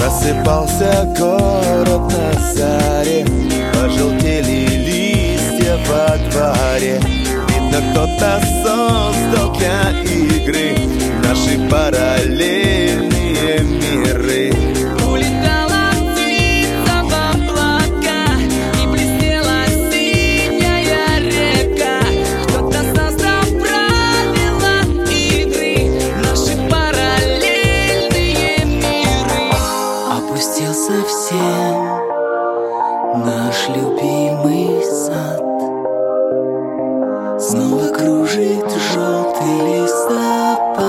Просыпался город на заре, пожелтели листья во дворе. Видно, кто-то создал для игры наши параллельные миры. Улетала птица в облака, и блестела синяя река. Кто-то создал правила игры, наши параллельные миры. Опустился всем наш любимый сад. Снова кружит желтый листопад.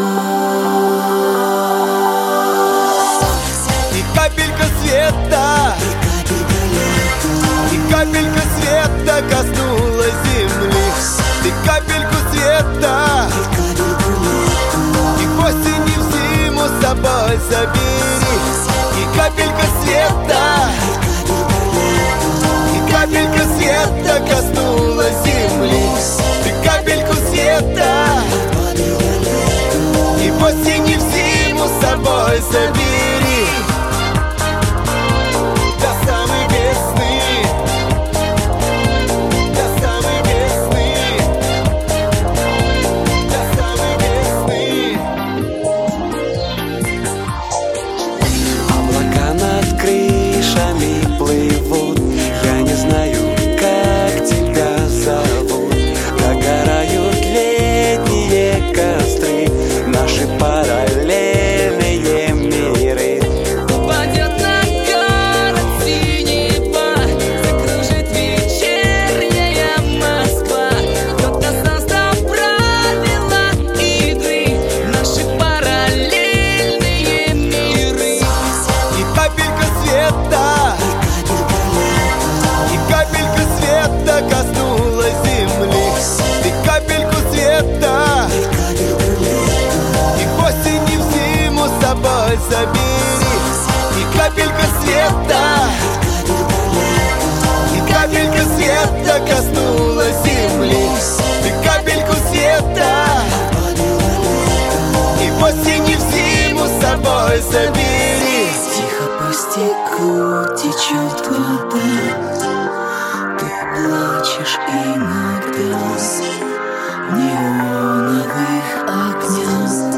И капелька света, и капелька света коснулась земли. Ты капельку света, и в осень, и в зиму с собой забери. И капелька света, и капелька света коснулась земли. Ты капельку света, и в осень, и в зиму с собой забери. До самой весны, до самой весны, до самой весны. Облака над крышами плывут, я не знаю, как тебя зовут. Догорают летние костры, наши параллельные миры. Упадет на город синева, закружит вечерняя Москва. Кто-то создал правила игры, наши параллельные миры. И капелька света, и капелька света коснулась земли. Ты капельку света, и в осень, и в зиму с собой забери. И капелька света, и капелька света коснулась земли. Ты капельку света, и в осень, и в зиму с собой забери. Тихо по стеклу течет вода, ты плачешь иногда в неоновых огнях.